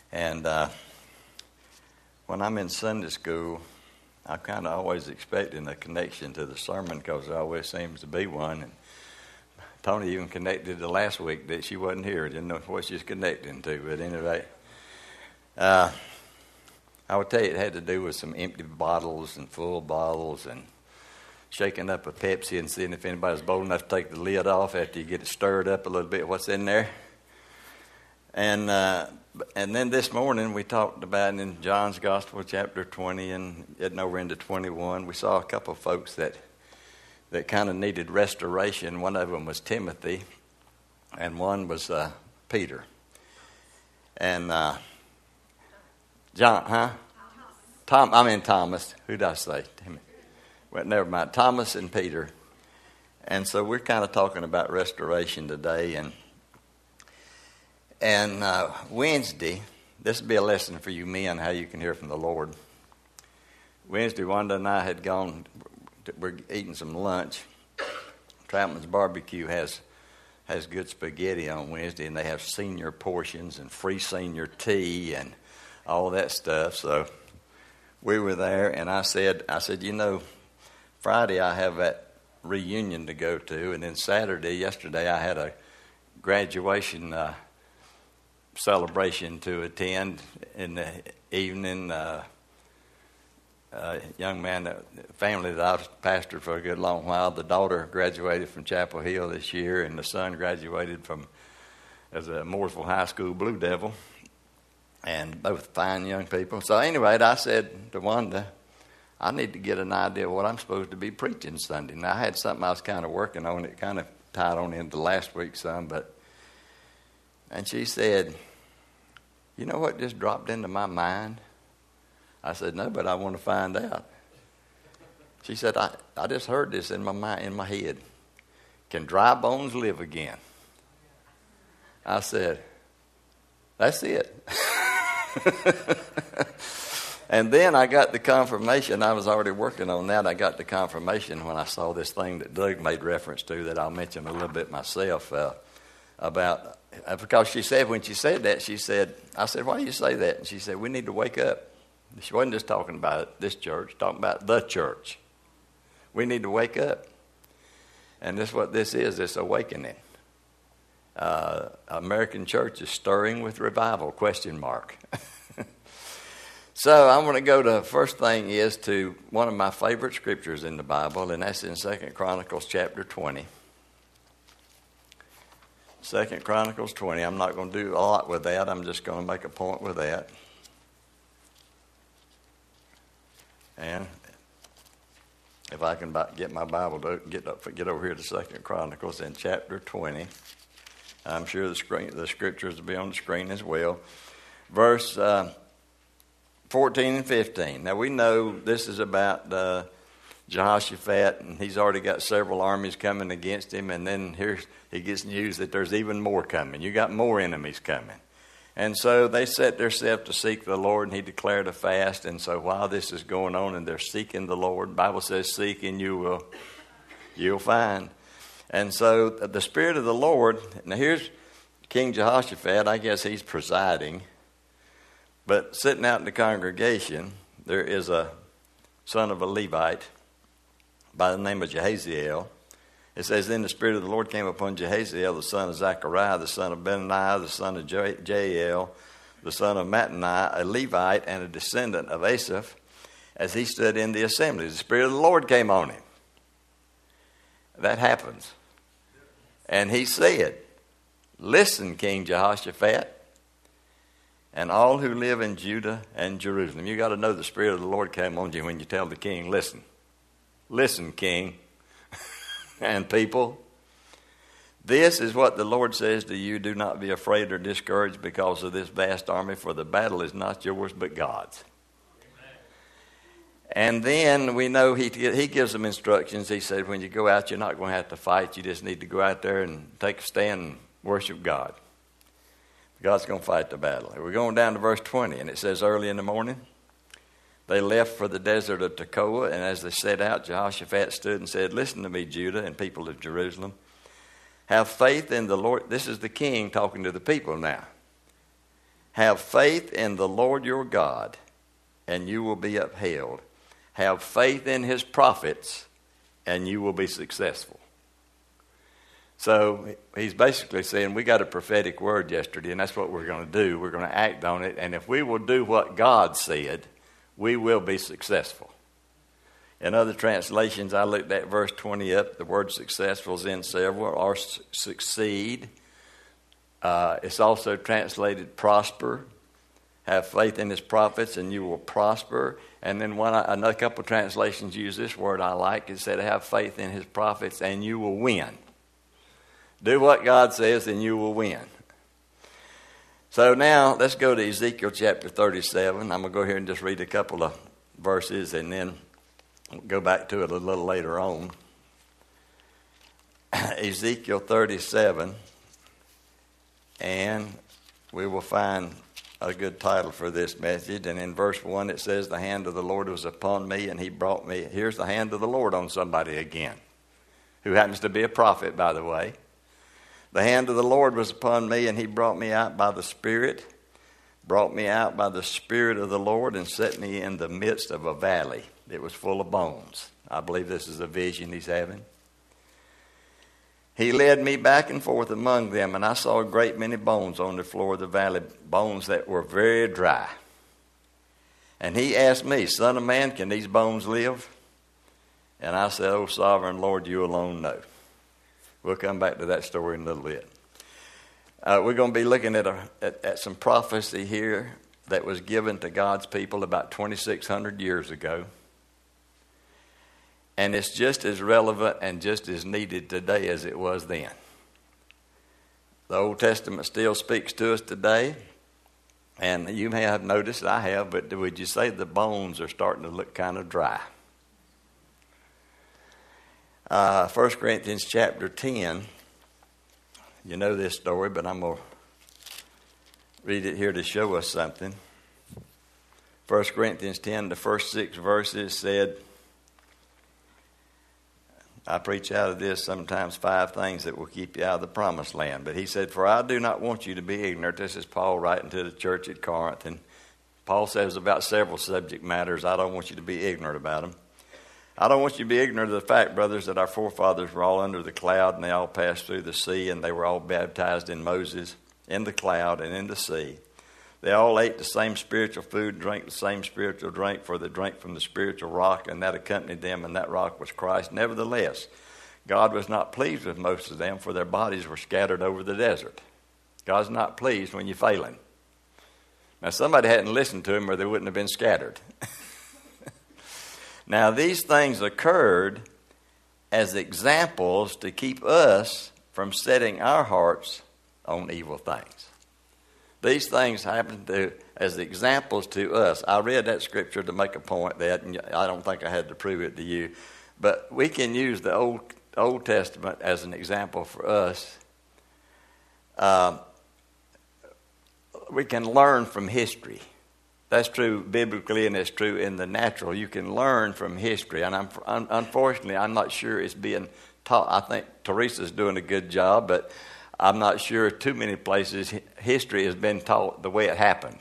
And when I'm in Sunday school, I kind of always expecting a connection to the sermon because there always seems to be one. And Tony even connected to last week that she wasn't here. Didn't know what she's connecting to. But anyway, I would tell you it had to do with some empty bottles and full bottles and shaking up a Pepsi and seeing if anybody's bold enough to take the lid off after you get it stirred up a little bit, what's in there. And then this morning we talked about in John's Gospel, chapter 20, and getting over into 21, we saw a couple of folks that kind of needed restoration. One of them was Timothy, and one was Peter. And Thomas. Who did I say? Well, never mind. Thomas and Peter. And so we're kind of talking about restoration today. And Wednesday, this will be a lesson for you men, how you can hear from the Lord. Wednesday, Wanda and I had gone, we're eating some lunch. Troutman's Barbecue has good spaghetti on Wednesday, and they have senior portions and free senior tea and all that stuff. So we were there, and I said, Friday I have that reunion to go to, and then yesterday, I had a graduation celebration to attend in the evening. A young man, a family that I've pastored for a good long while. The daughter graduated from Chapel Hill this year, and the son graduated as a Mooresville High School Blue Devil, and both fine young people. So anyway, I said to Wanda, I need to get an idea of what I'm supposed to be preaching Sunday. Now, I had something I was kind of working on. It kind of tied on into last week some, and she said, you know what just dropped into my mind? I said, no, but I want to find out. She said, I just heard this in my mind, in my head. Can dry bones live again? I said, that's it. And then I got the confirmation. I was already working on that. I got the confirmation when I saw this thing that Doug made reference to that I'll mention a little bit myself about. Because she said, when she said that, I said, why do you say that? And she said, we need to wake up. She wasn't just talking about this church, talking about the church. We need to wake up. And this is what this is, this awakening. American church is stirring with revival, ? So I'm going to go to, first thing is to one of my favorite scriptures in the Bible, and that's in 2 Chronicles chapter 20. 2 Chronicles 20. I'm not going to do a lot with that. I'm just going to make a point with that. And if I can get my Bible to get over here to 2 Chronicles in chapter 20. I'm sure the scriptures will be on the screen as well. Verse 14 and 15. Now we know this is about Jehoshaphat, and he's already got several armies coming against him, and then here he gets news that there's even more coming. You got more enemies coming. And so they set themselves to seek the Lord, and he declared a fast. And so while this is going on and they're seeking the Lord, the Bible says, seek and you'll find. And so the Spirit of the Lord, now here's King Jehoshaphat, I guess he's presiding. But sitting out in the congregation, there is a son of a Levite by the name of Jehaziel. It says, then the Spirit of the Lord came upon Jehaziel, the son of Zechariah, the son of Benaiah, the son of Jael, the son of Mattaniah, a Levite and a descendant of Asaph, as he stood in the assembly. The Spirit of the Lord came on him. That happens. And he said, listen, King Jehoshaphat, and all who live in Judah and Jerusalem. You got to know the Spirit of the Lord came on you when you tell the king, listen. Listen, king. And people, this is what the Lord says to you. Do not be afraid or discouraged because of this vast army, for the battle is not yours but God's. Amen. And then we know he gives them instructions. He said, when you go out, you're not going to have to fight. You just need to go out there and take a stand and worship God. God's going to fight the battle. We're going down to verse 20, and it says, early in the morning, they left for the desert of Tekoa, and as they set out, Jehoshaphat stood and said, listen to me, Judah and people of Jerusalem. Have faith in the Lord. This is the king talking to the people now. Have faith in the Lord your God, and you will be upheld. Have faith in his prophets, and you will be successful. So he's basically saying we got a prophetic word yesterday, and that's what we're going to do. We're going to act on it, and if we will do what God said, we will be successful. In other translations, I looked at verse 20 up. The word successful is in several, or succeed. It's also translated prosper. Have faith in his prophets and you will prosper. And then another couple of translations use this word I like. It said have faith in his prophets and you will win. Do what God says and you will win. So now let's go to Ezekiel chapter 37. I'm going to go here and just read a couple of verses and then go back to it a little later on. Ezekiel 37, and we will find a good title for this message. And in verse 1 it says, the hand of the Lord was upon me, and he brought me. Here's the hand of the Lord on somebody again, who happens to be a prophet, by the way. The hand of the Lord was upon me, and he brought me out by the Spirit of the Lord, and set me in the midst of a valley. It was full of bones. I believe this is a vision he's having. He led me back and forth among them, and I saw a great many bones on the floor of the valley, bones that were very dry. And he asked me, Son of man, can these bones live? And I said, O sovereign Lord, you alone know. We'll come back to that story in a little bit. We're going to be looking at some prophecy here that was given to God's people about 2,600 years ago. And it's just as relevant and just as needed today as it was then. The Old Testament still speaks to us today. And you may have noticed, I have, but would you say the bones are starting to look kind of dry? 1 Corinthians chapter 10. You know this story, but I'm going to read it here to show us something. 1 Corinthians 10, the first 6 verses said, I preach out of this sometimes 5 things that will keep you out of the promised land. But he said, for I do not want you to be ignorant. This is Paul writing to the church at Corinth. And Paul says about several subject matters, I don't want you to be ignorant about them. I don't want you to be ignorant of the fact, brothers, that our forefathers were all under the cloud, and they all passed through the sea, and they were all baptized in Moses, in the cloud and in the sea. They all ate the same spiritual food, drank the same spiritual drink, for they drank from the spiritual rock, and that accompanied them, and that rock was Christ. Nevertheless, God was not pleased with most of them, for their bodies were scattered over the desert. God's not pleased when you're failing. Now, somebody hadn't listened to him, or they wouldn't have been scattered. Now, these things occurred as examples to keep us from setting our hearts on evil things. These things happen as examples to us. I read that scripture to make a point that, and I don't think I had to prove it to you, but we can use the Old Testament as an example for us. We can learn from history. That's true biblically, and it's true in the natural. You can learn from history, and unfortunately, I'm not sure it's being taught. I think Teresa's doing a good job, but I'm not sure too many places history has been taught the way it happened.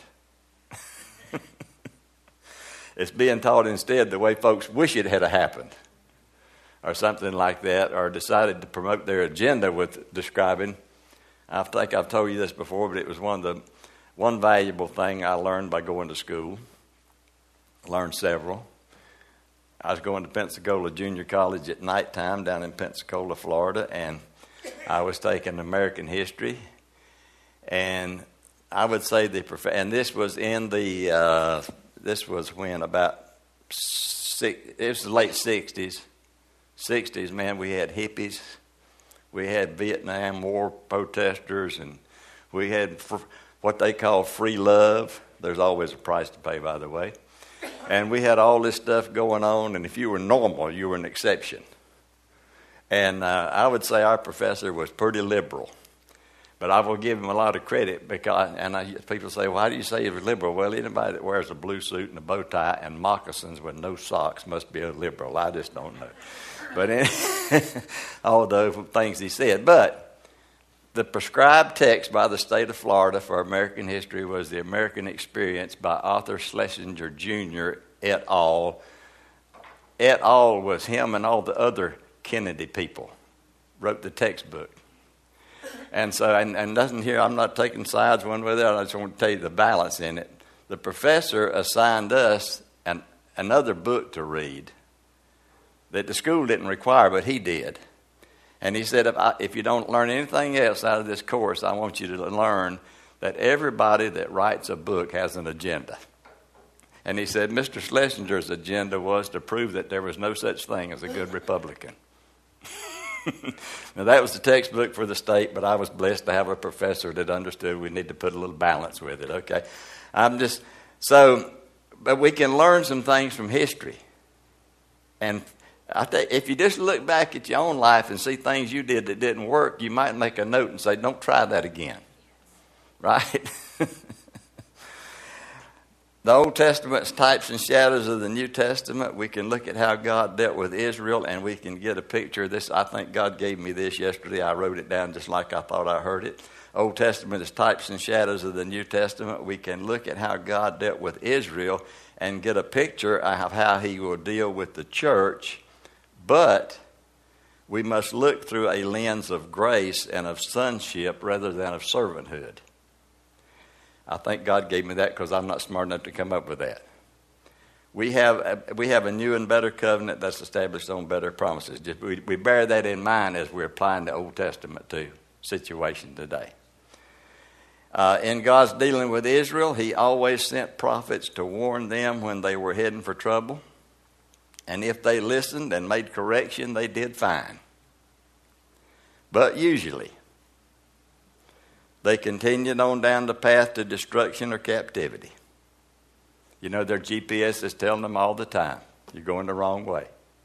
It's being taught instead the way folks wish it had happened, or something like that, or decided to promote their agenda with describing. I think I've told you this before, but it was one valuable thing I learned by going to school. I learned several. I was going to Pensacola Junior College at nighttime down in Pensacola, Florida, and I was taking American history. And I would say and this was in this was when about it was the late 60s. 60s, man, we had hippies. We had Vietnam War protesters, and we had what they call free love. There's always a price to pay, by the way. And we had all this stuff going on, and if you were normal, you were an exception. And I would say our professor was pretty liberal. But I will give him a lot of credit because, people say, well, how do you say he was liberal? Well, anybody that wears a blue suit and a bow tie and moccasins with no socks must be a liberal. I just don't know. But all those things he said. But The prescribed text by the state of Florida for American history was The American Experience by Arthur Schlesinger Jr. et al. Et al. Was him and all the other Kennedy people wrote the textbook. And so, and doesn't here, I'm not taking sides one way or the other. I just want to tell you the balance in it. The professor assigned us another book to read that the school didn't require, but he did. And he said, if you don't learn anything else out of this course, I want you to learn that everybody that writes a book has an agenda. And he said Mr. Schlesinger's agenda was to prove that there was no such thing as a good Republican. Now, that was the textbook for the state, but I was blessed to have a professor that understood we need to put a little balance with it, okay? But we can learn some things from history. And I think if you just look back at your own life and see things you did that didn't work, you might make a note and say, don't try that again, right? The Old Testament's types and shadows of the New Testament. We can look at how God dealt with Israel, and we can get a picture of this. I think God gave me this yesterday. I wrote it down just like I thought I heard it. Old Testament is types and shadows of the New Testament. We can look at how God dealt with Israel and get a picture of how he will deal with the church. But we must look through a lens of grace and of sonship rather than of servanthood. I think God gave me that because I'm not smart enough to come up with that. We have a new and better covenant that's established on better promises. We bear that in mind as we're applying the Old Testament to situation today. In God's dealing with Israel, he always sent prophets to warn them when they were heading for trouble. And if they listened and made correction, they did fine. But usually, they continued on down the path to destruction or captivity. You know, their GPS is telling them all the time, you're going the wrong way.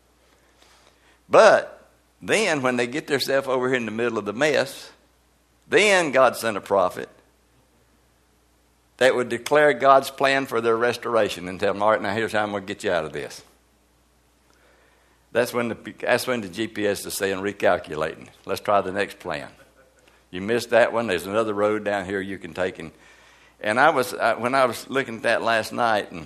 But then when they get themselves over here in the middle of the mess, then God sent a prophet that would declare God's plan for their restoration and tell them, all right, now here's how I'm going to get you out of this. That's when the GPS is saying recalculating. Let's try the next plan. You missed that one. There's another road down here you can take. And when I was looking at that last night, and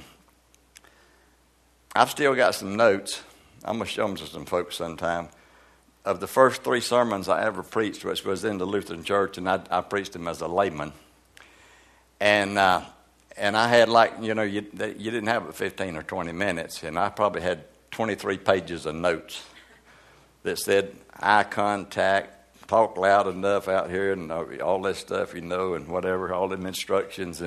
I've still got some notes. I'm going to show them to some folks sometime. Of the first 3 sermons I ever preached, which was in the Lutheran Church, and I preached them as a layman. And I had you didn't have 15 or 20 minutes, and I probably had 23 pages of notes that said eye contact, talk loud enough out here, and all that stuff, and whatever, all them instructions,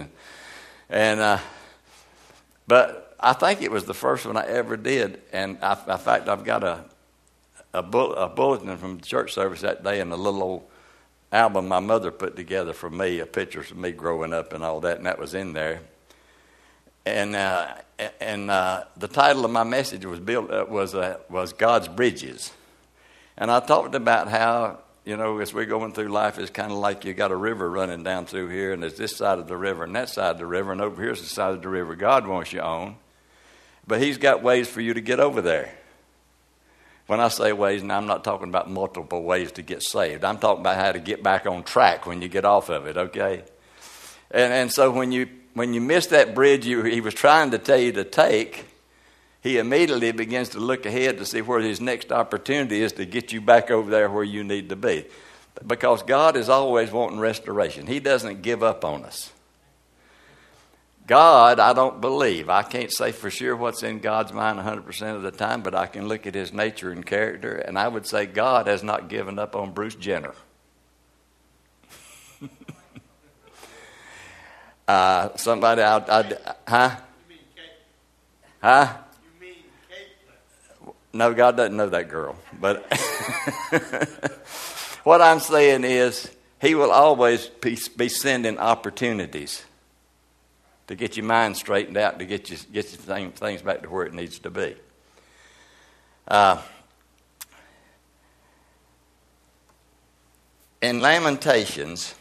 but I think it was the first one I ever did, and in fact, I've got a bulletin from the church service that day, and a little old album my mother put together for me, pictures of me growing up and all that, and that was in there, and the title of my message was God's Bridges, and I talked about how, as we're going through life, it's kind of like you got a river running down through here, and there's this side of the river and that side of the river, and over here's the side of the river God wants you on. But he's got ways for you to get over there. When I say ways, now I'm not talking about multiple ways to get saved. I'm talking about how to get back on track when you get off of it, okay? And so when you miss that bridge he was trying to tell you to take, he immediately begins to look ahead to see where his next opportunity is to get you back over there where you need to be. Because God is always wanting restoration. He doesn't give up on us. God, I don't believe. I can't say for sure what's in God's mind 100% of the time, but I can look at his nature and character, and I would say God has not given up on Bruce Jenner. Somebody out, huh? Huh? No, God doesn't know that girl. But what I'm saying is he will always be sending opportunities to get your mind straightened out, to get your things back to where it needs to be. In Lamentations,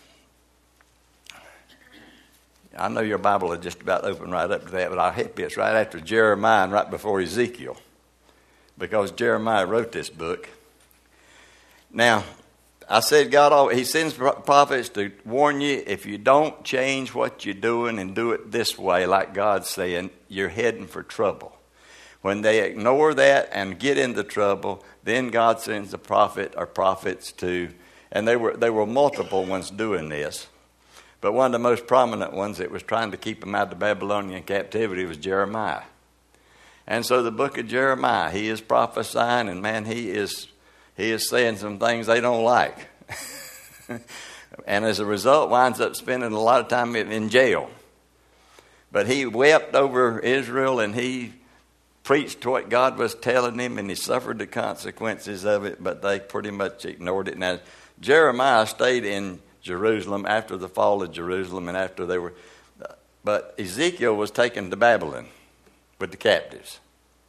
I know your Bible is just about open right up to that, but I'll help you. It's right after Jeremiah and right before Ezekiel, because Jeremiah wrote this book. Now, I said He sends prophets to warn you, if you don't change what you're doing and do it this way, like God's saying, you're heading for trouble. When they ignore that and get into trouble, then God sends a prophet or prophets to, and there were multiple ones doing this. But one of the most prominent ones that was trying to keep them out of Babylonian captivity was Jeremiah. And so the book of Jeremiah, he is prophesying, and man, he is saying some things they don't like. And as a result, winds up spending a lot of time in jail. But he wept over Israel, and he preached what God was telling him, and he suffered the consequences of it, but they pretty much ignored it. Now, Jeremiah stayed in Jerusalem after the fall of Jerusalem and after they were... But Ezekiel was taken to Babylon with the captives.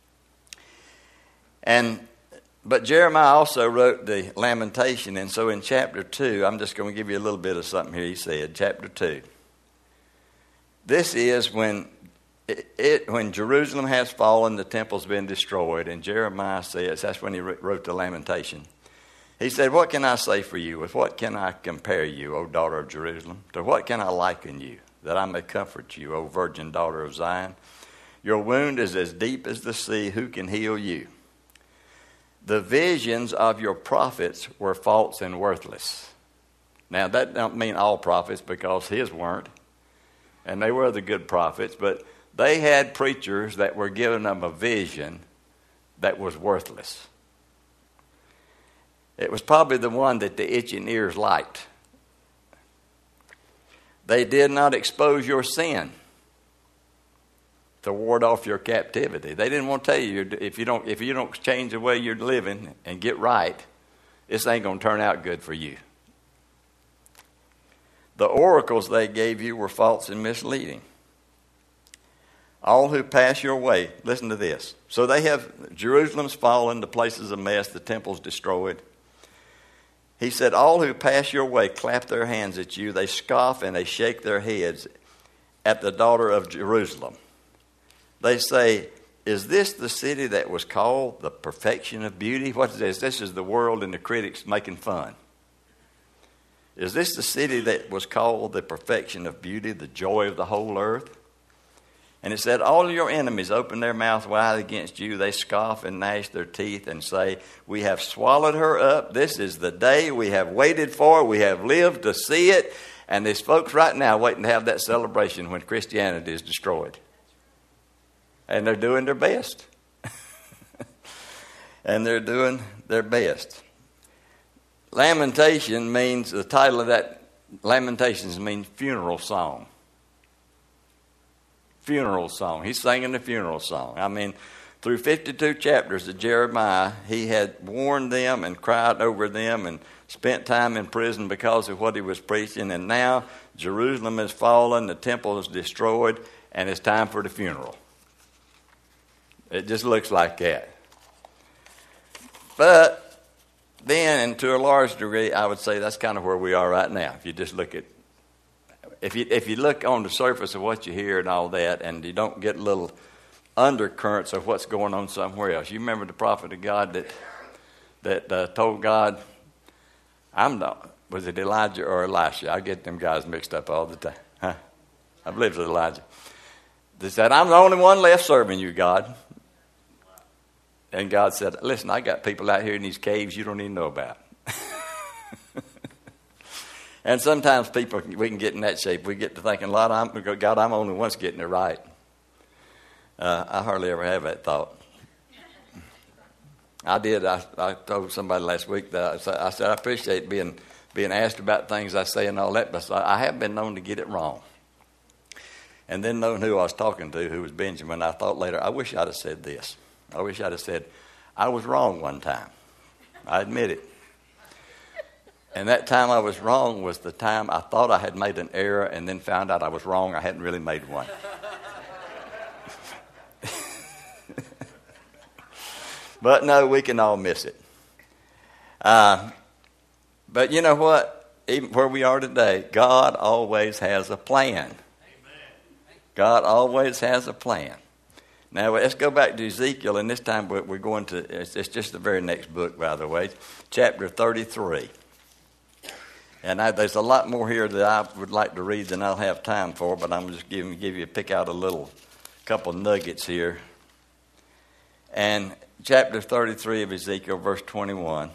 But Jeremiah also wrote the Lamentation, and so in chapter 2, I'm just going to give you a little bit of something here. He said, chapter 2, this is when Jerusalem has fallen, the temple's been destroyed, and Jeremiah says, that's when he wrote the Lamentation. He said, what can I say for you? With what can I compare you, O daughter of Jerusalem? To what can I liken you, that I may comfort you, O virgin daughter of Zion? Your wound is as deep as the sea. Who can heal you? The visions of your prophets were false and worthless. Now, that don't mean all prophets, because his weren't. And they were the good prophets, but they had preachers that were giving them a vision that was worthless. It was probably the one that the itching ears liked. They did not expose your sin to ward off your captivity. They didn't want to tell you, if you don't change the way you're living and get right, this ain't going to turn out good for you. The oracles they gave you were false and misleading. All who pass your way, listen to this. So they have, Jerusalem's fallen, the place is a mess, the temple's destroyed. He said, all who pass your way clap their hands at you. They scoff and they shake their heads at the daughter of Jerusalem. They say, is this the city that was called the perfection of beauty? What is this? This is the world and the critics making fun. Is this the city that was called the perfection of beauty, the joy of the whole earth? And it said, all your enemies open their mouth wide against you. They scoff and gnash their teeth and say, we have swallowed her up. This is the day we have waited for. We have lived to see it. And there's folks right now waiting to have that celebration when Christianity is destroyed. And they're doing their best. And they're doing their best. Lamentation means, the title of that, Lamentations means funeral song. Funeral song. He's singing the funeral song. I mean, through 52 chapters of Jeremiah, he had warned them and cried over them and spent time in prison because of what he was preaching. And now Jerusalem has fallen, the temple is destroyed, and it's time for the funeral. It just looks like that. But then, and to a large degree, I would say that's kind of where we are right now. If you just look at, if you look on the surface of what you hear and all that, and you don't get little undercurrents of what's going on somewhere else. You remember the prophet of God that told God, was it Elijah or Elisha? I get them guys mixed up all the time. Huh? I believe it was Elijah. They said, I'm the only one left serving you, God. And God said, listen, I got people out here in these caves you don't even know about. And sometimes people, we can get in that shape. We get to thinking, God, I'm the only one getting it right. I hardly ever have that thought. I did. I told somebody last week that I said I appreciate being asked about things I say and all that, but I have been known to get it wrong. And then knowing who I was talking to, who was Benjamin, I thought later, I wish I'd have said this. I wish I'd have said, I was wrong one time. I admit it. And that time I was wrong was the time I thought I had made an error and then found out I was wrong. I hadn't really made one. But no, we can all miss it. But you know what? Even where we are today, God always has a plan. Amen. God always has a plan. Now, let's go back to Ezekiel, and this time we're going to, it's just the very next book, by the way, chapter 33. And there's a lot more here that I would like to read than I'll have time for, but I'm just pick out a couple nuggets here. And chapter 33 of Ezekiel, verse 21.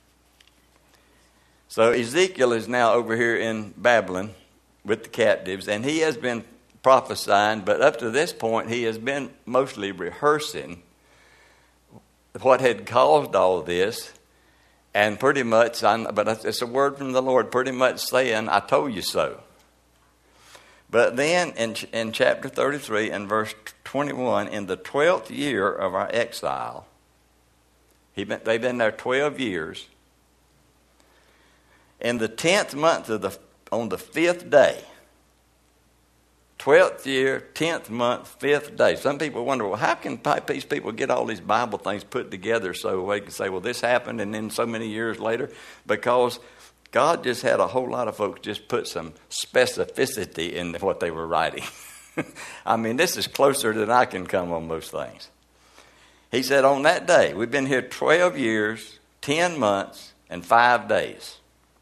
So Ezekiel is now over here in Babylon with the captives, and he has been prophesying, but up to this point he has been mostly rehearsing what had caused all this, and pretty much, but it's a word from the Lord, pretty much saying, I told you so. But then in chapter 33 and verse 21, in the 12th year of our exile, they've been there 12 years, in the 10th month on the 5th day, 12th year, 10th month, 5th day. Some people wonder, well, how can these people get all these Bible things put together so they can say, well, this happened and then so many years later? Because God just had a whole lot of folks just put some specificity in what they were writing. I mean, this is closer than I can come on most things. He said, on that day, we've been here 12 years, 10 months, and 5 days.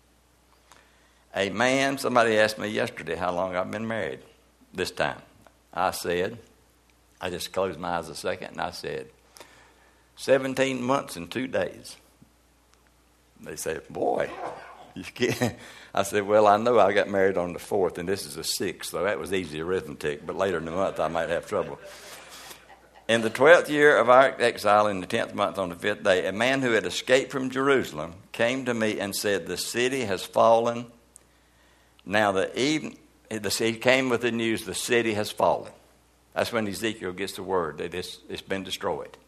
Somebody asked me yesterday how long I've been married this time. I just closed my eyes a second, and I said, 17 months and 2 days. They said, boy, you can't. I said, well, I know I got married on the 4th, and this is the 6th, so that was easy arithmetic, but later in the month I might have trouble. In the 12th year of our exile, in the 10th month on the 5th day, a man who had escaped from Jerusalem came to me and said, the city has fallen. Now he came with the news, the city has fallen. That's when Ezekiel gets the word that it's been destroyed.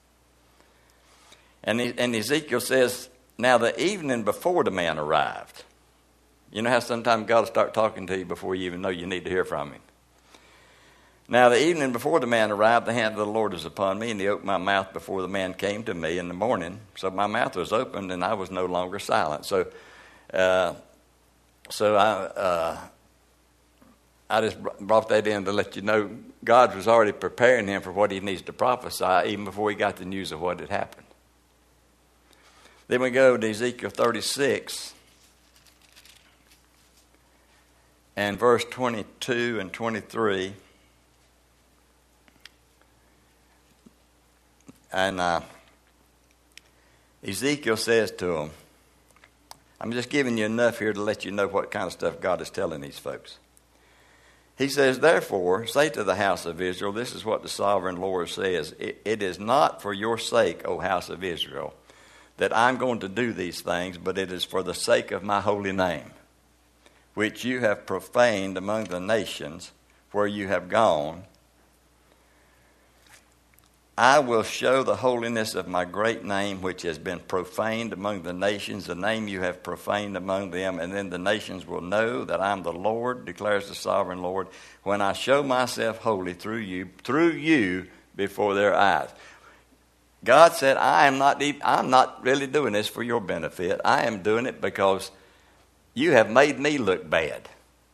And Ezekiel says, now the evening before the man arrived. You know how sometimes God will start talking to you before you even know you need to hear from him. Now the evening before the man arrived, the hand of the Lord was upon me, and he opened my mouth before the man came to me in the morning. So my mouth was opened, and I was no longer silent. So I just brought that in to let you know God was already preparing him for what he needs to prophesy even before he got the news of what had happened. Then we go to Ezekiel 36 and verse 22 and 23. And Ezekiel says to him, I'm just giving you enough here to let you know what kind of stuff God is telling these folks. He says, therefore, say to the house of Israel, this is what the sovereign Lord says. It is not for your sake, O house of Israel, that I'm going to do these things, but it is for the sake of my holy name, which you have profaned among the nations where you have gone. I will show the holiness of my great name, which has been profaned among the nations, the name you have profaned among them, and then the nations will know that I'm the Lord, declares the sovereign Lord, when I show myself holy through you before their eyes. God said, I'm not really doing this for your benefit. I am doing it because you have made me look bad.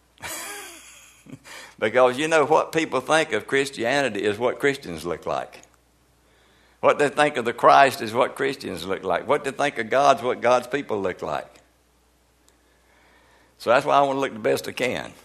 Because you know what people think of Christianity is what Christians look like. What they think of the Christ is what Christians look like. What they think of God's what God's people look like. So that's why I want to look the best I can.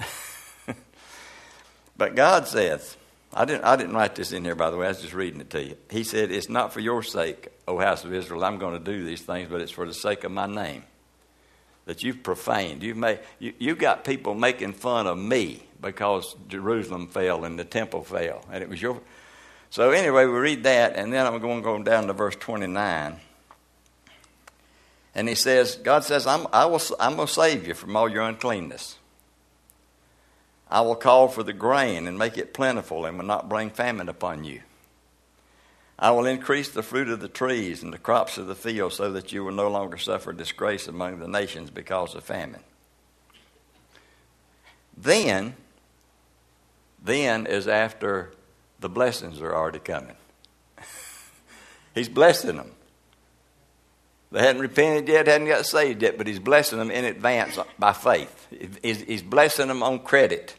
But God says, I didn't write this in here, by the way. I was just reading it to you. He said, it's not for your sake, O house of Israel, I'm going to do these things, but it's for the sake of my name that you've profaned. You've got people making fun of me because Jerusalem fell and the temple fell, and it was your. So anyway, we read that, and then I'm going to go down to verse 29. And he says, God says, I'm going to save you from all your uncleanness. I will call for the grain and make it plentiful and will not bring famine upon you. I will increase the fruit of the trees and the crops of the field so that you will no longer suffer disgrace among the nations because of famine. Then is after the blessings are already coming. He's blessing them. They hadn't repented yet, hadn't got saved yet, but he's blessing them in advance by faith. He's blessing them on credit.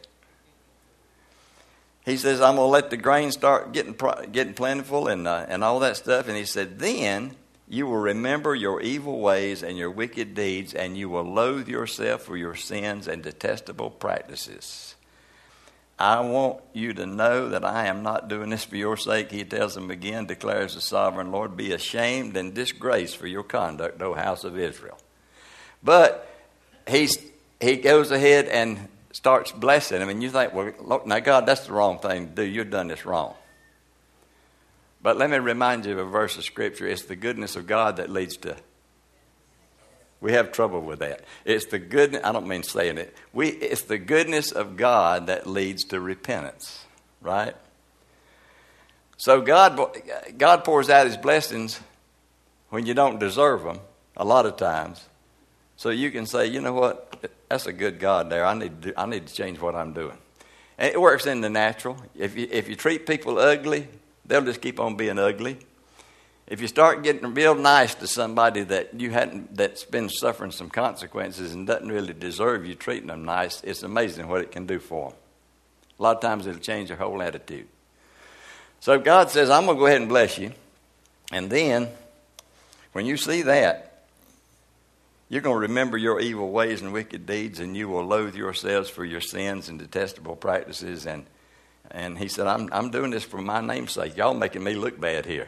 He says, I'm going to let the grain start getting plentiful and all that stuff. And he said, then You will remember your evil ways and your wicked deeds, and you will loathe yourself for your sins and detestable practices. I want you to know that I am not doing this for your sake. He tells them again, declares the sovereign Lord, be ashamed and disgraced for your conduct, O house of Israel. But he goes ahead and starts blessing them. And you think, well, look, now, God, that's the wrong thing to do. You've done this wrong. But let me remind you of a verse of Scripture. It's the goodness of God that leads to. We have trouble with that. It's the goodness. I don't mean saying it. It's the goodness of God that leads to repentance, right? So God pours out His blessings when you don't deserve them a lot of times. So you can say, you know what? That's a good God there. I need to change what I'm doing. And it works in the natural. If you treat people ugly, they'll just keep on being ugly. If you start getting real nice to somebody that's been suffering some consequences and doesn't really deserve you treating them nice, it's amazing what it can do for them. A lot of times it'll change their whole attitude. So God says, I'm going to go ahead and bless you. And then, when you see that, you're going to remember your evil ways and wicked deeds, and you will loathe yourselves for your sins and detestable practices. And he said, I'm doing this for my name's sake. Y'all making me look bad here.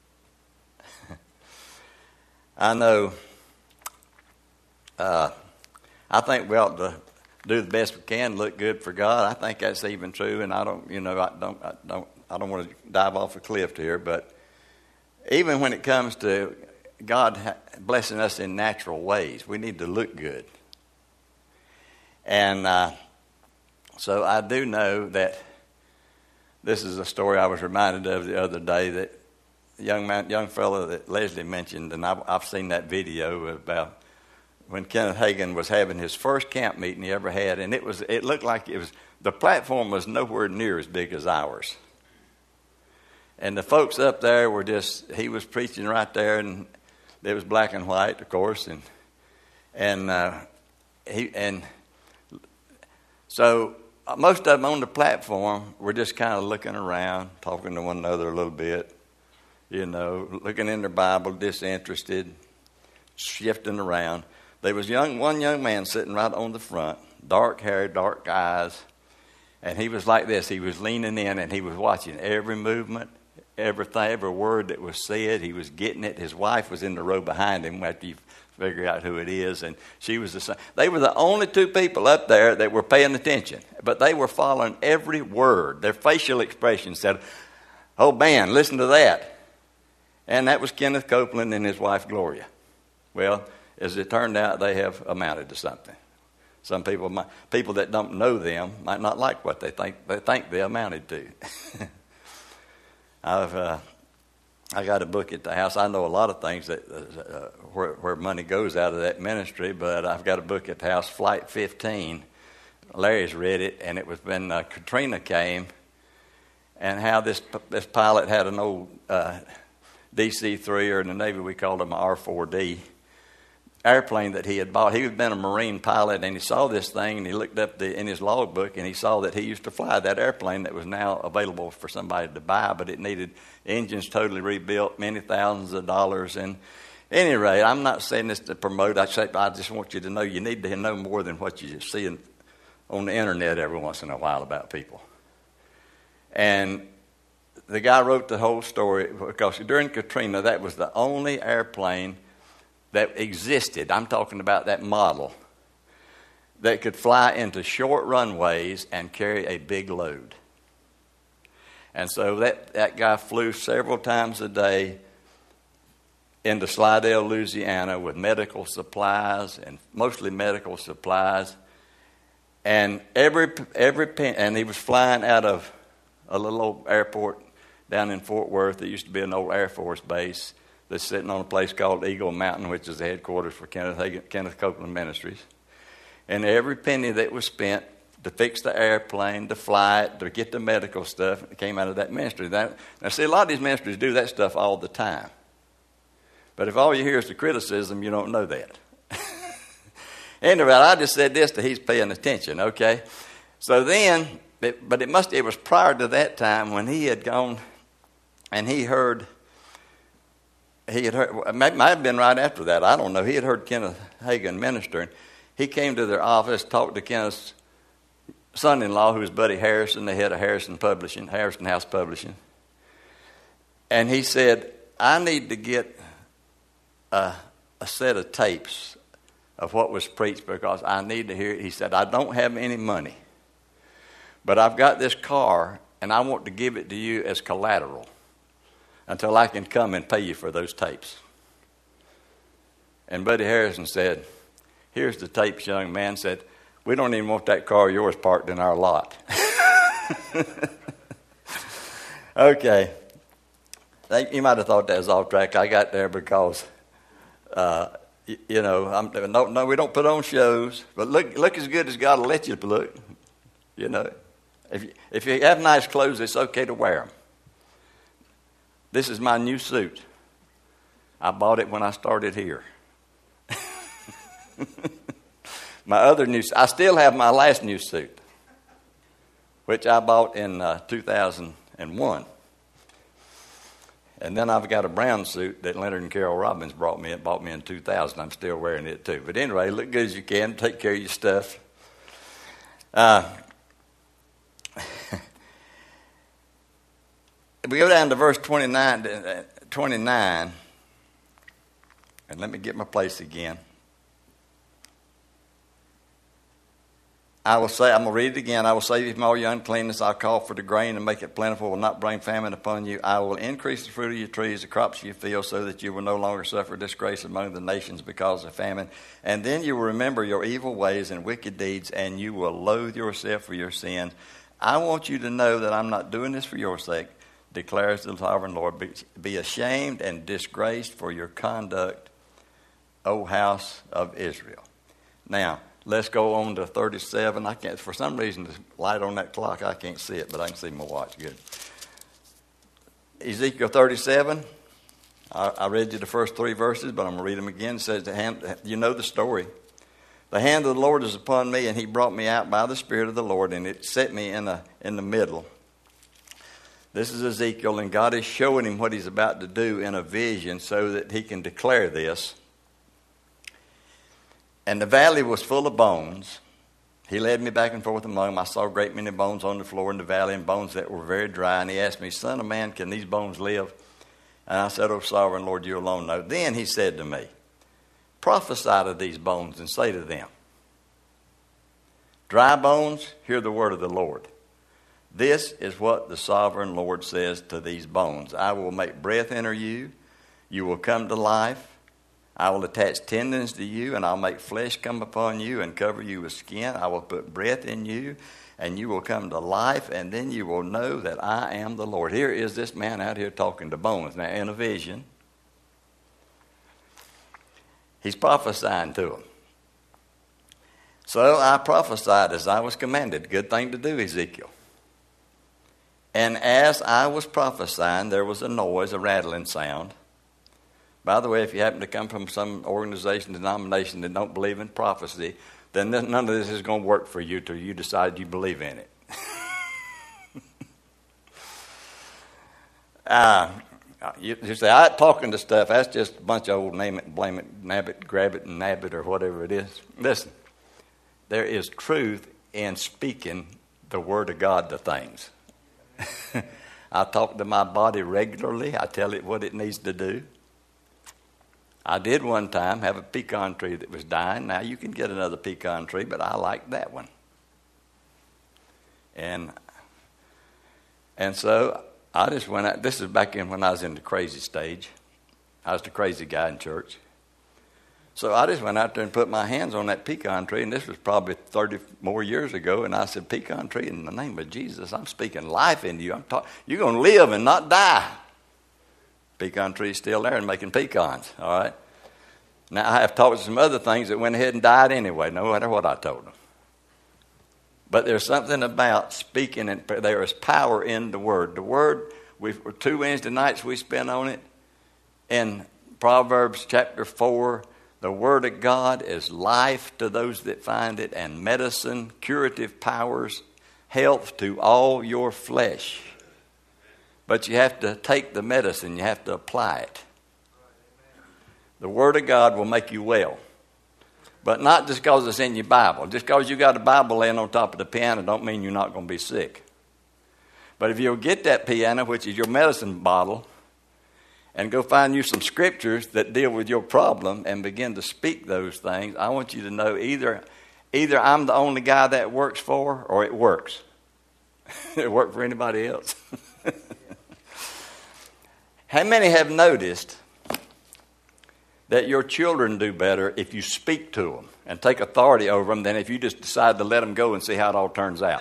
I know. I think we ought to do the best we can, look good for God. I think that's even true, and I don't want to dive off a cliff here, but even when it comes to God blessing us in natural ways, we need to look good. And so I do know that this is a story I was reminded of the other day, that young fellow that Leslie mentioned, and I've seen that video about when Kenneth Hagin was having his first camp meeting he ever had, and it looked like the platform was nowhere near as big as ours. And the folks up there he was preaching right there, and it was black and white, of course, so most of them on the platform were just kind of looking around, talking to one another a little bit, looking in their Bible, disinterested, shifting around. There was one young man sitting right on the front, dark hair, dark eyes, and he was like this. He was leaning in, and he was watching every movement, everything, every word that was said. He was getting it. His wife was in the row behind him after you figure out who it is, and she was the same. They were the only two people up there that were paying attention, but they were following every word. Their facial expression said, "Oh, man, listen to that." And that was Kenneth Copeland and his wife, Gloria. Well, as it turned out, they have amounted to something. Some people that don't know them might not like what they think they amounted to. I got a book at the house. I know a lot of things that where money goes out of that ministry, but I've got a book at the house, Flight 15. Larry's read it, and it was when Katrina came, and how this pilot had an old DC-3, or in the Navy we called them an R-4D airplane that he had bought. He had been a Marine pilot, and he saw this thing, and he looked up in his logbook, and he saw that he used to fly that airplane that was now available for somebody to buy, but it needed engines totally rebuilt, many thousands of dollars. And at any rate, I'm not saying this to promote. I just want you to know you need to know more than what you see on the internet every once in a while about people. And the guy wrote the whole story because during Katrina, that was the only airplane that existed. I'm talking about that model that could fly into short runways and carry a big load. And so that guy flew several times a day into Slidell, Louisiana with medical supplies, and mostly medical supplies. And and he was flying out of a little old airport down in Fort Worth. There used to be an old Air Force base that's sitting on a place called Eagle Mountain, which is the headquarters for Kenneth Copeland Ministries. And every penny that was spent to fix the airplane, to fly it, to get the medical stuff, it came out of that ministry. Now, see, a lot of these ministries do that stuff all the time. But if all you hear is the criticism, you don't know that. Anyway, I just said this he's paying attention, okay? So then, it was prior to that time when he had gone and he heard he had heard, it might have been right after that, I don't know. He had heard Kenneth Hagin ministering. He came to their office, talked to Kenneth's son-in-law, who was Buddy Harrison, the head of Harrison House Publishing. And he said, I need to get a set of tapes of what was preached because I need to hear it. He said, I don't have any money, but I've got this car, and I want to give it to you as collateral until I can come and pay you for those tapes. And Buddy Harrison said, here's the tapes, young man. Said, we don't even want that car of yours parked in our lot. Okay. You might have thought that was off track. I got there because, we don't put on shows, but look as good as God will let you look. You know, if you have nice clothes, it's okay to wear them. This is my new suit. I bought it when I started here. My other I still have my last new suit, which I bought in 2001. And then I've got a brown suit that Leonard and Carol Robbins bought me in 2000. I'm still wearing it too. But anyway, look good as you can. Take care of your stuff. We go down to verse 29, and let me get my place again. I will say, I'm going to read it again. I will save you from all your uncleanness. I'll call for the grain and make it plentiful, will not bring famine upon you. I will increase the fruit of your trees, the crops of your fields, so that you will no longer suffer disgrace among the nations because of famine. And then you will remember your evil ways and wicked deeds, and you will loathe yourself for your sins. I want you to know that I'm not doing this for your sake, declares the sovereign Lord. Be ashamed and disgraced for your conduct, O house of Israel. Now, let's go on to 37. I can't, for some reason, the light on that clock, I can't see it, but I can see my watch good. Ezekiel 37. I read you the first 3 verses, but I'm going to read them again. It says, you know the story. The hand of the Lord is upon me, and he brought me out by the Spirit of the Lord, and it set me in the middle. This is Ezekiel, and God is showing him what he's about to do in a vision so that he can declare this. And the valley was full of bones. He led me back and forth among them. I saw a great many bones on the floor in the valley, and bones that were very dry. And he asked me, Son of man, can these bones live? And I said, O sovereign Lord, you alone know. Then he said to me, prophesy to these bones and say to them, dry bones, hear the word of the Lord. This is what the sovereign Lord says to these bones. I will make breath enter you. You will come to life. I will attach tendons to you, and I'll make flesh come upon you and cover you with skin. I will put breath in you, and you will come to life, and then you will know that I am the Lord. Here is this man out here talking to bones. Now, in a vision, he's prophesying to them. So I prophesied as I was commanded. Good thing to do, Ezekiel. And as I was prophesying, there was a noise, a rattling sound. By the way, if you happen to come from some organization, denomination that don't believe in prophecy, then none of this is going to work for you till you decide you believe in it. You say, I'm talking to stuff. That's just a bunch of old name it, blame it, nab it, grab it, and nab it, or whatever it is. Listen, there is truth in speaking the word of God to things. I talk to my body regularly. I tell it what it needs to do. I did one time have a pecan tree that was dying. Now you can get another pecan tree, but I like that one. And so I just went out. This is back in when I was in the crazy stage. I was the crazy guy in church. So I just went out there and put my hands on that pecan tree, and this was probably 30 more years ago, and I said, pecan tree, in the name of Jesus, I'm speaking life into you. You're going to live and not die. Pecan tree's still there and making pecans, all right? Now, I have talked to some other things that went ahead and died anyway, no matter what I told them. But there's something about speaking, and there is power in the Word. The Word, 2 Wednesday nights we spent on it. In Proverbs chapter 4, the Word of God is life to those that find it, and medicine, curative powers, health to all your flesh. But you have to take the medicine. You have to apply it. The Word of God will make you well. But not just because it's in your Bible. Just because you got a Bible laying on top of the piano don't mean you're not going to be sick. But if you'll get that piano, which is your medicine bottle, and go find you some scriptures that deal with your problem and begin to speak those things, I want you to know either I'm the only guy that works for, or it works. It worked for anybody else. How many have noticed that your children do better if you speak to them and take authority over them than if you just decide to let them go and see how it all turns out?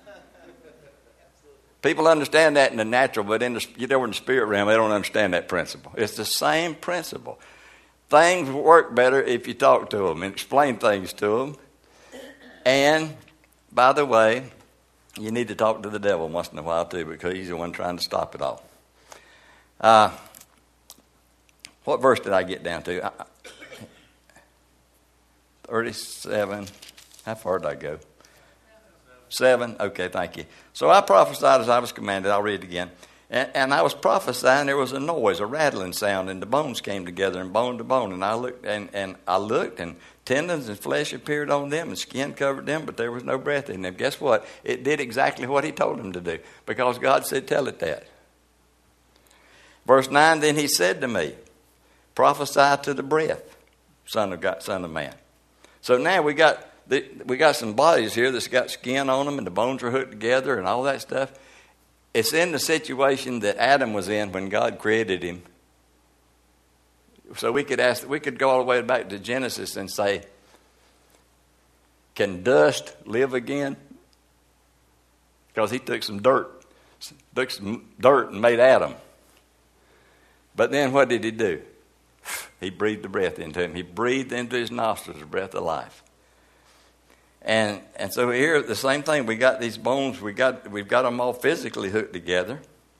People understand that in the natural, but in the spirit realm, they don't understand that principle. It's the same principle. Things work better if you talk to them and explain things to them. And, by the way, you need to talk to the devil once in a while, too, because he's the one trying to stop it all. What verse did I get down to? 37. How far did I go? 7. Okay, thank you. So I prophesied as I was commanded. I'll read it again. And I was prophesying. There was a noise, a rattling sound, and the bones came together, and bone to bone. And I looked, and tendons and flesh appeared on them, and skin covered them, but there was no breath in them. Guess what? It did exactly what he told them to do, because God said, tell it that. Verse 9, then he said to me, prophesy to the breath, son of man. So now we got some bodies here that's got skin on them, and the bones are hooked together and all that stuff. It's in the situation that Adam was in when God created him. So we could go all the way back to Genesis and say, can dust live again? Because he took some dirt and made Adam. But then what did he do? He breathed the breath into him. He breathed into his nostrils the breath of life. And so here, the same thing. We got these bones. We've got them all physically hooked together.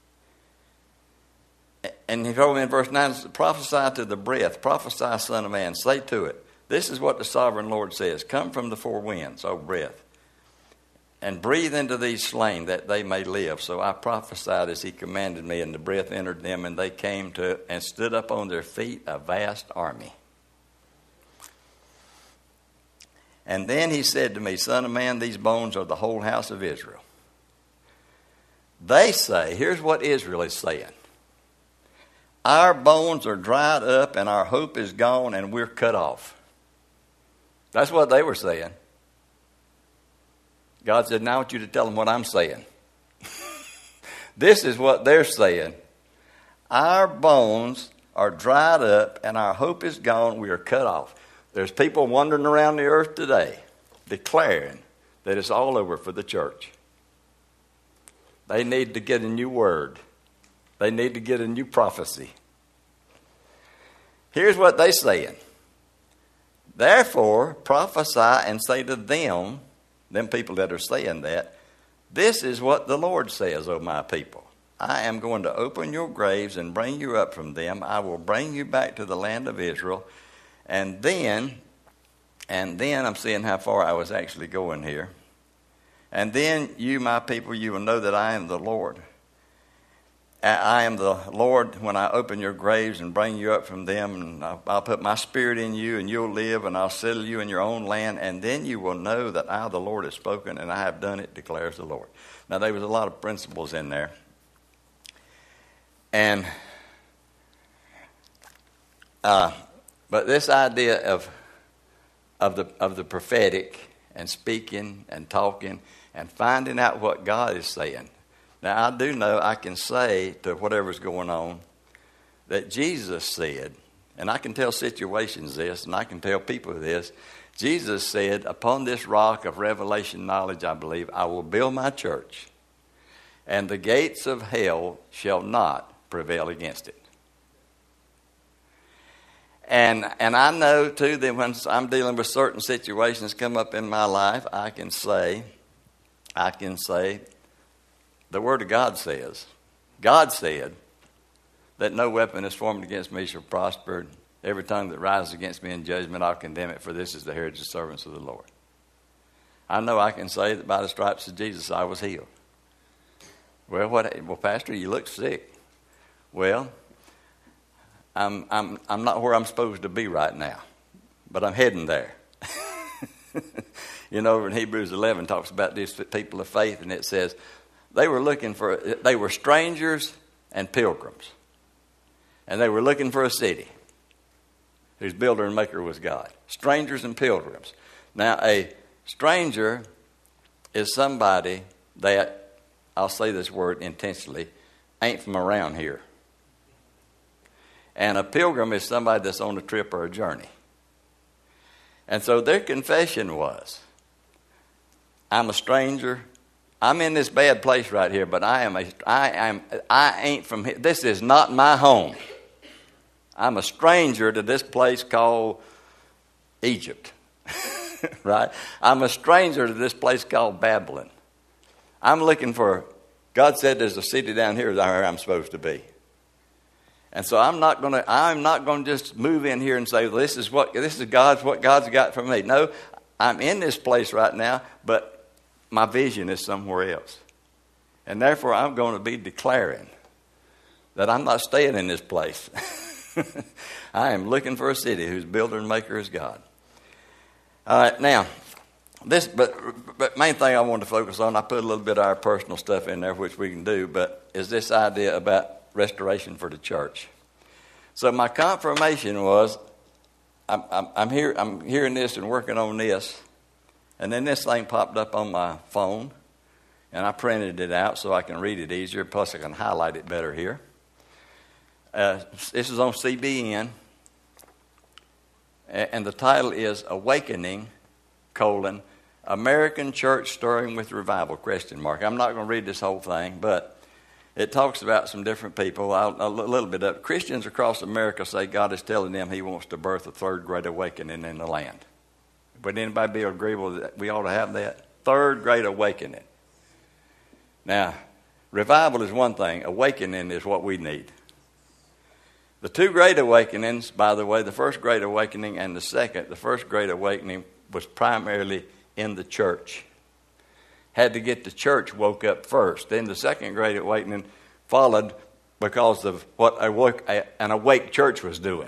And he told me in verse 9, prophesy to the breath. Prophesy, son of man. Say to it. This is what the sovereign Lord says. Come from the four winds, O breath, and breathe into these slain that they may live. So I prophesied as he commanded me, and the breath entered them, and they came to and stood up on their feet, a vast army. And then he said to me, son of man, these bones are the whole house of Israel. They say, here's what Israel is saying. Our bones are dried up and our hope is gone and we're cut off. That's what they were saying. God said, now I want you to tell them what I'm saying. This is what they're saying. Our bones are dried up and our hope is gone. We are cut off. There's people wandering around the earth today declaring that it's all over for the church. They need to get a new word. They need to get a new prophecy. Here's what they're saying. Therefore, prophesy and say to them people that are saying that, this is what the Lord says, O my people. I am going to open your graves and bring you up from them. I will bring you back to the land of Israel. And then I'm seeing how far I was actually going here. And then you, my people, you will know that I am the Lord. I am the Lord when I open your graves and bring you up from them. And I'll put my spirit in you and you'll live, and I'll settle you in your own land. And then you will know that I, the Lord, have spoken and I have done it, declares the Lord. Now, there was a lot of principles in there. And but this idea of the prophetic and speaking and talking and finding out what God is saying. Now, I do know I can say to whatever's going on that Jesus said, and I can tell situations this, and I can tell people this. Jesus said, upon this rock of revelation knowledge, I believe, I will build my church, and the gates of hell shall not prevail against it. And I know, too, that when I'm dealing with certain situations come up in my life, I can say, the Word of God says, God said that no weapon is formed against me shall prosper. Every tongue that rises against me in judgment, I'll condemn it, for this is the heritage of servants of the Lord. I know I can say that by the stripes of Jesus I was healed. Well, Pastor, you look sick. Well, I'm not where I'm supposed to be right now, but I'm heading there. Over in Hebrews 11 talks about these people of faith, and it says they were strangers and pilgrims, and they were looking for a city whose builder and maker was God. Strangers and pilgrims. Now, a stranger is somebody that, I'll say this word intentionally, ain't from around here. And a pilgrim is somebody that's on a trip or a journey. And so their confession was, I'm a stranger. I'm in this bad place right here, but I ain't from here. This is not my home. I'm a stranger to this place called Egypt. Right? I'm a stranger to this place called Babylon. I'm looking for, God said there's a city down here where I'm supposed to be. And so I'm not going to just move in here and say, well, this is what God's got for me. No, I'm in this place right now, but my vision is somewhere else. And therefore, I'm going to be declaring that I'm not staying in this place. I am looking for a city whose builder and maker is God. All right, now, but main thing I wanted to focus on, I put a little bit of our personal stuff in there, which we can do, but is this idea about restoration for the church. So my confirmation was, I'm hearing this and working on this, and then this thing popped up on my phone, and I printed it out so I can read it easier, plus I can highlight it better here. This is on CBN, and the title is Awakening, American Church Stirring with Revival, ? I'm not going to read this whole thing, but it talks about some different people. A little bit of Christians across America say God is telling them he wants to birth a third great awakening in the land. Would anybody be agreeable that we ought to have that? Third great awakening. Now, revival is one thing. Awakening is what we need. The two great awakenings, by the way, the first great awakening and the first great awakening was primarily in the church. Had to get the church woke up first. Then the second great awakening followed because of what an awake church was doing.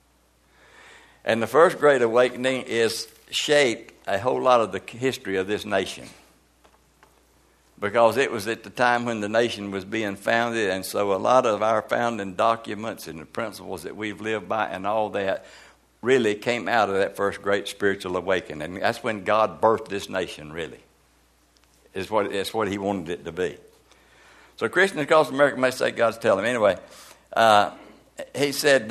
And the first great awakening is shaped a whole lot of the history of this nation. Because it was at the time when the nation was being founded, and so a lot of our founding documents and the principles that we've lived by and all that really came out of that first great spiritual awakening. And that's when God birthed this nation, really. It's what he wanted it to be. So Christians across America may say God's telling him. Anyway, he said,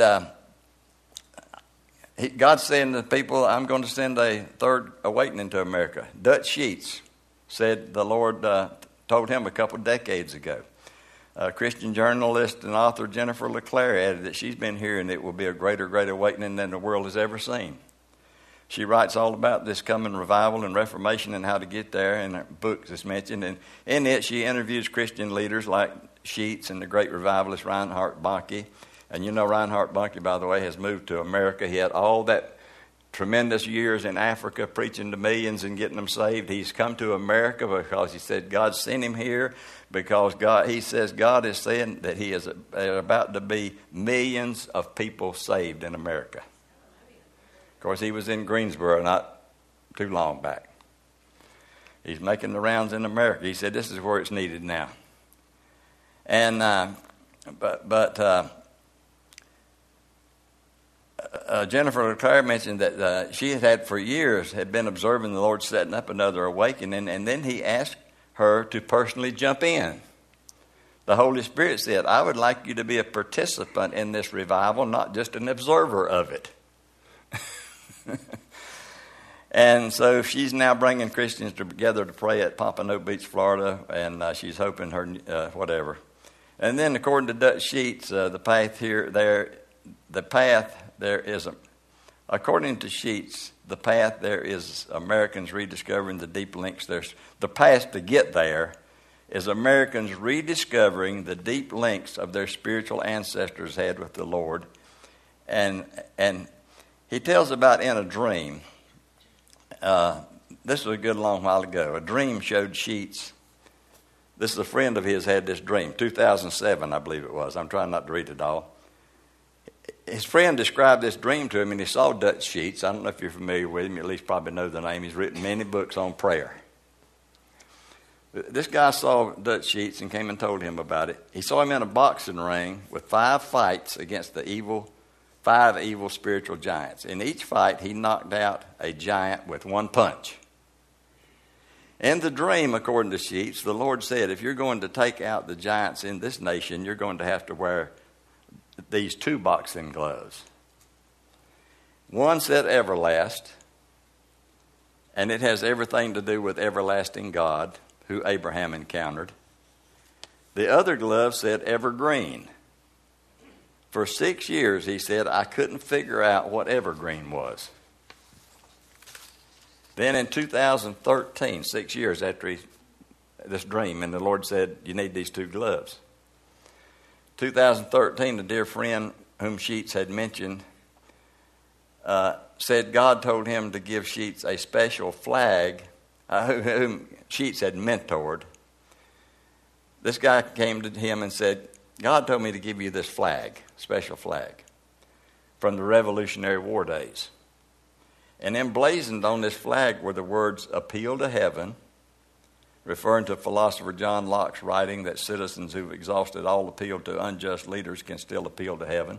God's saying to the people, I'm going to send a third awakening to America. Dutch Sheets said the Lord told him a couple of decades ago. Christian journalist and author Jennifer LeClaire added that she's been hearing it will be a great awakening than the world has ever seen. She writes all about this coming revival and reformation and how to get there in her books that's mentioned. And in it, she interviews Christian leaders like Sheets and the great revivalist Reinhard Bonnke. And Reinhard Bonnke, by the way, has moved to America. He had all that tremendous years in Africa preaching to millions and getting them saved. He's come to America because he said God sent him here because he says God is saying that he is about to be millions of people saved in America. Of course, he was in Greensboro not too long back. He's making the rounds in America. He said this is where it's needed now. And Jennifer LeClaire mentioned that she had for years had been observing the Lord setting up another awakening, and then he asked her to personally jump in. The Holy Spirit said, I would like you to be a participant in this revival, not just an observer of it. And so she's now bringing Christians together to pray at Pompano Beach, Florida, and she's hoping her whatever. And then according to Dutch Sheets, according to Sheets, the path there is Americans rediscovering the deep links. The path to get there is Americans rediscovering the deep links of their spiritual ancestors had with the Lord. And he tells about in a dream. This was a good long while ago. A dream showed Sheets. This is a friend of his had this dream, 2007, I believe it was. I'm trying not to read it all. his friend described this dream to him, and he saw Dutch Sheets. I don't know if you're familiar with him. You at least probably know the name. He's written many books on prayer. This guy saw Dutch Sheets and came and told him about it. He saw him in a boxing ring with 5 fights against the 5 evil spiritual giants. In each fight, he knocked out a giant with 1 punch. In the dream, according to Sheets, the Lord said, if you're going to take out the giants in this nation, you're going to have to wear these 2 boxing gloves. One said Everlast, and it has everything to do with everlasting God, who Abraham encountered. The other glove said Evergreen. For 6 years, he said, I couldn't figure out what evergreen was. Then in 2013, 6 years after this dream, and the Lord said, you need these 2 gloves. 2013, a dear friend whom Sheets had mentioned said God told him to give Sheets a special flag, whom Sheets had mentored. This guy came to him and said, God told me to give you this flag, special flag, from the Revolutionary War days. And emblazoned on this flag were the words, appeal to heaven, referring to philosopher John Locke's writing that citizens who've exhausted all appeal to unjust leaders can still appeal to heaven.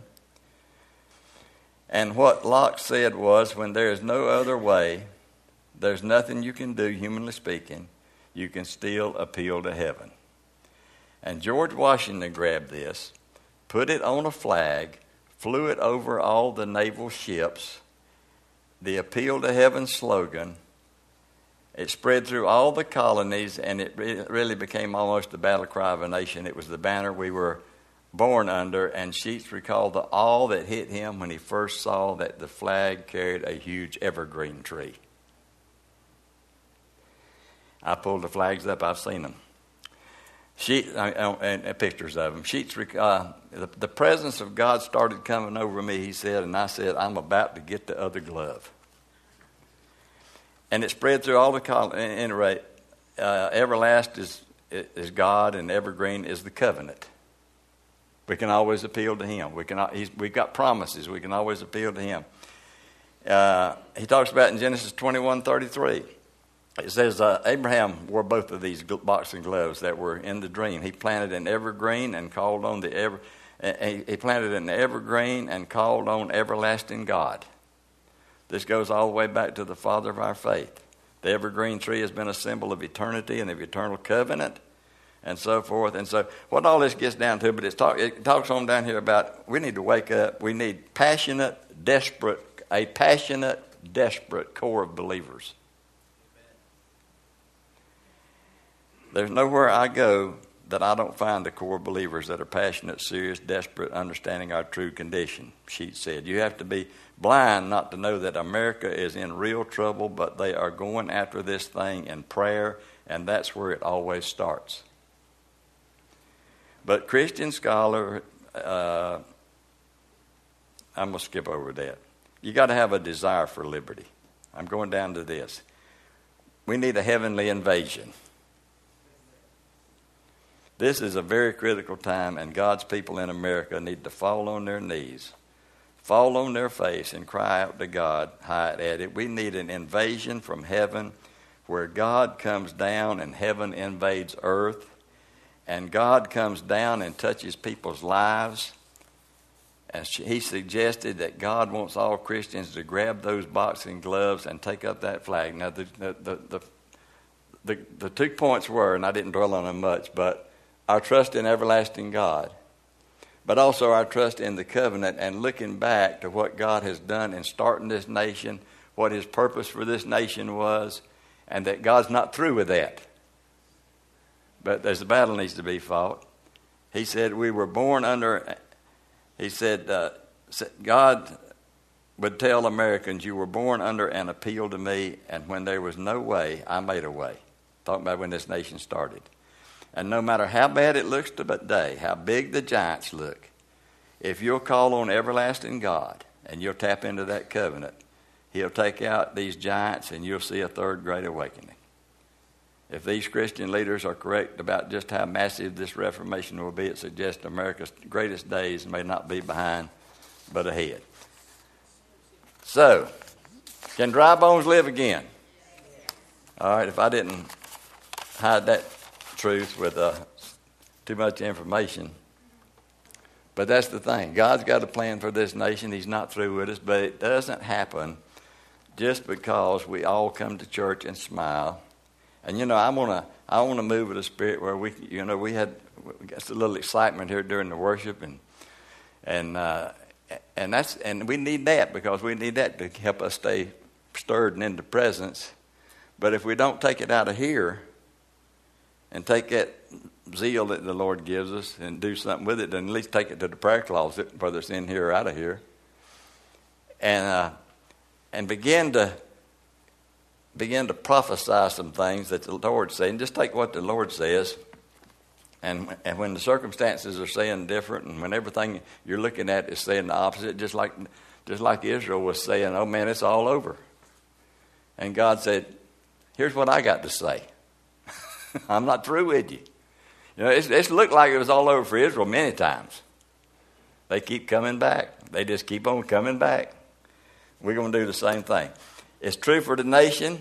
And what Locke said was, when there is no other way, there's nothing you can do, humanly speaking, you can still appeal to heaven. And George Washington grabbed this, put it on a flag, flew it over all the naval ships, the appeal to heaven slogan. It spread through all the colonies, and it really became almost the battle cry of a nation. It was the banner we were born under, and Sheets recalled the awe that hit him when he first saw that the flag carried a huge evergreen tree. I pulled the flags up. I've seen them. And pictures of them. Sheets, the presence of God started coming over me, he said, and I said, I'm about to get the other glove. And it spread through all the colonies. At any rate, Everlast is God, and Evergreen is the covenant. We can always appeal to him. We've got promises. We can always appeal to him. He talks about in Genesis 21:33. It says Abraham wore both of these boxing gloves that were in the dream. He planted an evergreen and called on he planted an evergreen and called on everlasting God. This goes all the way back to the father of our faith. The evergreen tree has been a symbol of eternity and of eternal covenant, and so forth. And so what all this gets down to, but it talks on down here about we need to wake up. We need a passionate, desperate core of believers. There's nowhere I go that I don't find the core believers that are passionate, serious, desperate, understanding our true condition. Sheets said, you have to be blind not to know that America is in real trouble, but they are going after this thing in prayer, and that's where it always starts. But Christian scholar, I'm going to skip over that. You got to have a desire for liberty. I'm going down to this. We need a heavenly invasion. This is a very critical time, and God's people in America need to fall on their knees, fall on their face, and cry out to God, high at it. We need an invasion from heaven where God comes down and heaven invades earth, and God comes down and touches people's lives. And he suggested that God wants all Christians to grab those boxing gloves and take up that flag. Now, the 2 points were, and I didn't dwell on them much, but our trust in everlasting God, but also our trust in the covenant and looking back to what God has done in starting this nation, what his purpose for this nation was, and that God's not through with that. But there's a battle needs to be fought. He said we were born under, he said, God would tell Americans, you were born under an appeal to me, and when there was no way, I made a way. Talking about when this nation started. And no matter how bad it looks today, how big the giants look, if you'll call on everlasting God and you'll tap into that covenant, he'll take out these giants and you'll see a third great awakening. If these Christian leaders are correct about just how massive this Reformation will be, it suggests America's greatest days may not be behind but ahead. So, can dry bones live again? All right, if I didn't hide that truth with too much information. But that's the thing. God's got a plan for this nation. He's not through with us, but it doesn't happen just because we all come to church and smile. And, I want to move with a spirit where we got a little excitement here during the worship, and we need that, because we need that to help us stay stirred and in the presence. But if we don't take it out of here and take that zeal that the Lord gives us and do something with it, then at least take it to the prayer closet, whether it's in here or out of here, and begin to prophesy some things that the Lord says, and just take what the Lord says. And when the circumstances are saying different, and when everything you're looking at is saying the opposite, just like Israel was saying, "Oh man, it's all over," and God said, "Here's what I got to say. I'm not through with you." It's looked like it was all over for Israel many times. They keep coming back. They just keep on coming back. We're going to do the same thing. It's true for the nation,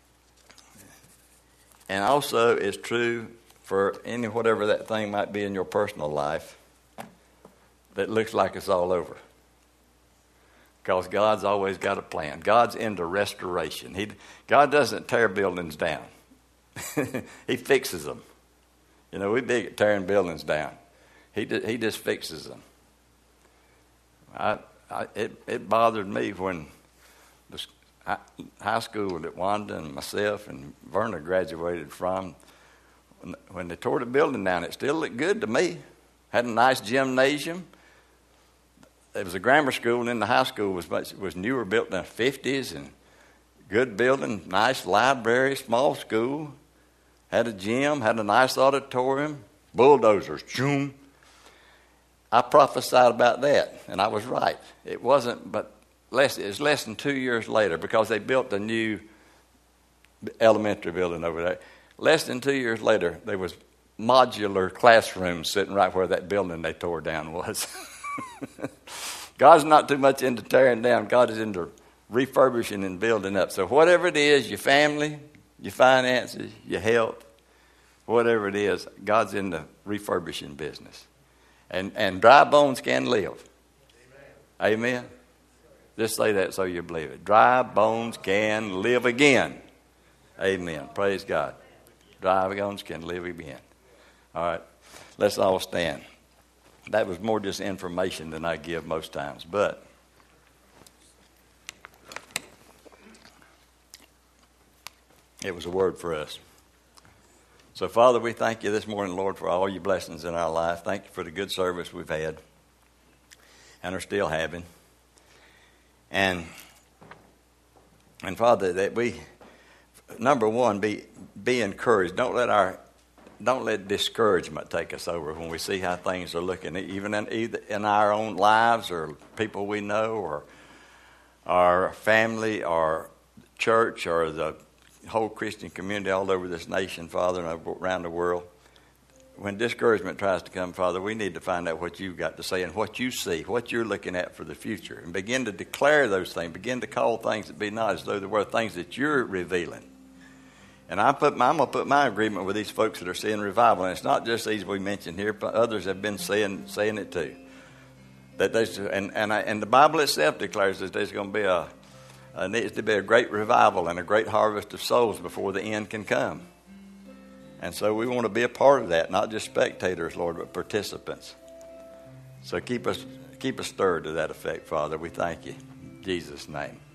and also it's true for whatever that thing might be in your personal life that looks like it's all over. Because God's always got a plan. God's into restoration. God doesn't tear buildings down. He fixes them. We're big at tearing buildings down. He just fixes them. It bothered me when the high school that Wanda and myself and Verna graduated from, when they tore the building down, it still looked good to me. Had a nice gymnasium. It was a grammar school, and then the high school was newer, built in the 50s, and good building, nice library, small school. Had a gym, had a nice auditorium, bulldozers, choom. I prophesied about that, and I was right. It wasn't, but it was less than 2 years later, because they built a new elementary building over there. Less than 2 years later, there was modular classrooms sitting right where that building they tore down was. God's not too much into tearing down. God is into refurbishing and building up. So whatever it is, your family, your finances, your health, whatever it is, God's in the refurbishing business. And dry bones can live. Amen. Amen? Just say that so you believe it. Dry bones can live again. Amen. Praise God. Dry bones can live again. All right. Let's all stand. That was more just information than I give most times, but it was a word for us. So, Father, we thank you this morning, Lord, for all your blessings in our life. Thank you for the good service we've had and are still having. And Father, that we, number one, be encouraged. Don't let discouragement take us over when we see how things are looking, even in our own lives or people we know or our family or church or the whole Christian community all over this nation, Father, and around the world. When discouragement tries to come, Father, we need to find out what you've got to say and what you see, what you're looking at for the future, and begin to declare those things, begin to call things that be not as though they were, things that you're revealing. And I'm going to put my agreement with these folks that are seeing revival, and it's not just these we mentioned here, but others have been saying it too. That and the Bible itself declares that there's going to be needs to be a great revival and a great harvest of souls before the end can come. And so we want to be a part of that, not just spectators, Lord, but participants. So keep us stirred to that effect, Father. We thank you. In Jesus' name.